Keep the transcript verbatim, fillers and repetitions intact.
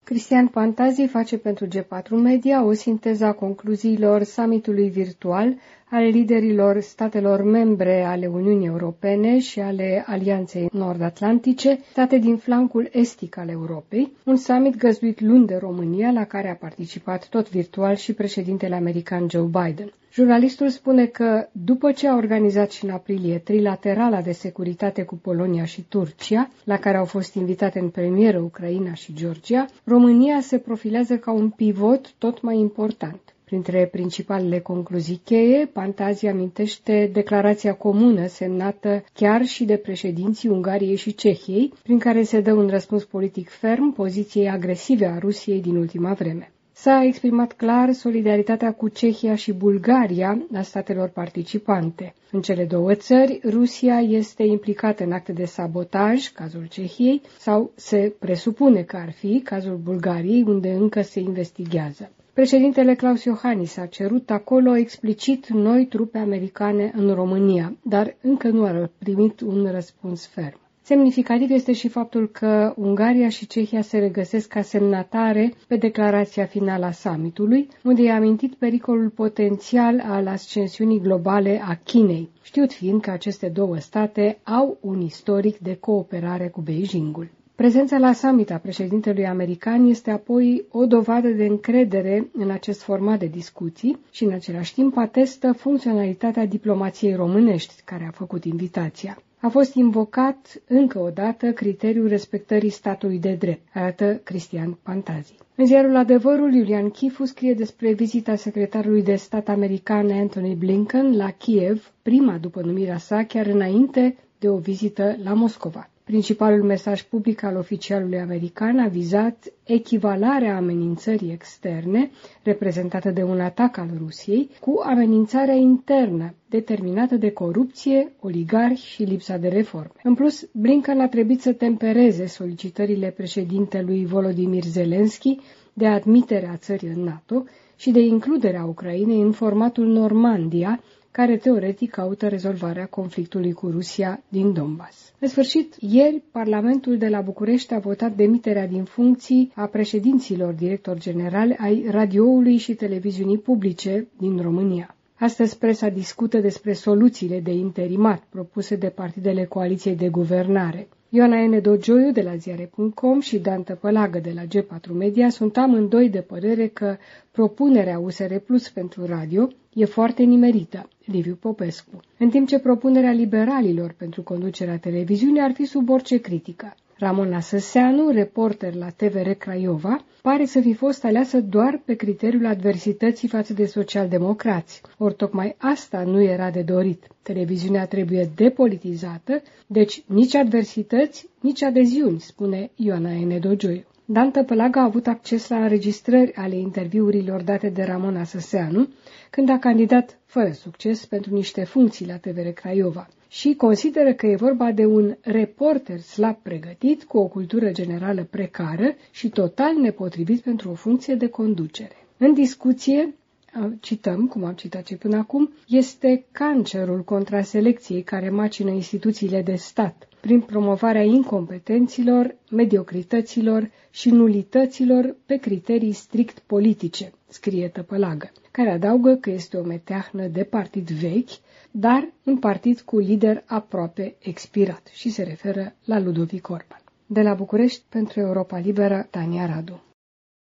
Cristian Pantazi face pentru G patru Media o sinteză a concluziilor summitului virtual ale liderilor statelor membre ale Uniunii Europene și ale Alianței Nord-Atlantice, state din flancul estic al Europei, un summit găzduit luni de România, la care a participat tot virtual și președintele american Joe Biden. Jurnalistul spune că, după ce a organizat și în aprilie trilaterala de securitate cu Polonia și Turcia, la care au fost invitate în premieră Ucraina și Georgia, România se profilează ca un pivot tot mai important. Printre principalele concluzii cheie, Pantazi amintește declarația comună semnată chiar și de președinții Ungariei și Cehiei, prin care se dă un răspuns politic ferm poziției agresive a Rusiei din ultima vreme. S-a exprimat clar solidaritatea cu Cehia și Bulgaria a statelor participante. În cele două țări, Rusia este implicată în acte de sabotaj, cazul Cehiei, sau se presupune că ar fi cazul Bulgariei, unde încă se investighează. Președintele Klaus Iohannis a cerut acolo explicit noi trupe americane în România, dar încă nu a primit un răspuns ferm. Semnificativ este și faptul că Ungaria și Cehia se regăsesc ca semnatare pe declarația finală a summitului, unde i-a amintit pericolul potențial al ascensiunii globale a Chinei, știut fiind că aceste două state au un istoric de cooperare cu Beijingul. Prezența la summit a președintelui american este apoi o dovadă de încredere în acest format de discuții și în același timp atestă funcționalitatea diplomației românești, care a făcut invitația. A fost invocat încă o dată criteriul respectării statului de drept, arată Cristian Pantazi. În ziarul Adevărul, Iulian Chifu scrie despre vizita secretarului de stat american Antony Blinken la Kiev, prima după numirea sa, chiar înainte de o vizită la Moscova. Principalul mesaj public al oficialului american a vizat echivalarea amenințării externe, reprezentată de un atac al Rusiei, cu amenințarea internă, determinată de corupție, oligarhi și lipsa de reforme. În plus, Blinken a trebuit să tempereze solicitările președintelui Volodymyr Zelensky de admiterea țării în NATO și de includerea Ucrainei în formatul Normandia, care teoretic caută rezolvarea conflictului cu Rusia din Donbass. În sfârșit, ieri, Parlamentul de la București a votat demiterea din funcții a președinților directori generali ai radioului și televiziunii publice din România. Astăzi presa discută despre soluțiile de interimat propuse de partidele coaliției de guvernare. Ioana N. Dogioiu de la ziare punct com și Dan Tăpălagă de la G patru Media sunt amândoi de părere că propunerea U S R Plus pentru radio e foarte nimerită, Liviu Popescu, în timp ce propunerea liberalilor pentru conducerea televiziunii ar fi sub orice critică. Ramona Săseanu, reporter la T V R Craiova, pare să fi fost aleasă doar pe criteriul adversității față de socialdemocrați. Ori tocmai asta nu era de dorit. Televiziunea trebuie depolitizată, deci nici adversități, nici adeziuni, spune Ioana N. Dogioiu. Dan Tăpălagă a avut acces la înregistrări ale interviurilor date de Ramona Săseanu, când a candidat fără succes pentru niște funcții la T V R Craiova și consideră că e vorba de un reporter slab pregătit, cu o cultură generală precară și total nepotrivit pentru o funcție de conducere. În discuție, cităm, cum am citat și până acum, este cancerul contraselecției care macină instituțiile de stat, prin promovarea incompetenților, mediocrităților și nulităților pe criterii strict politice, scrie Tăpălagă, care adaugă că este o meteahnă de partid vechi, dar un partid cu lider aproape expirat și se referă la Ludovic Orban. De la București, pentru Europa Liberă, Tania Radu.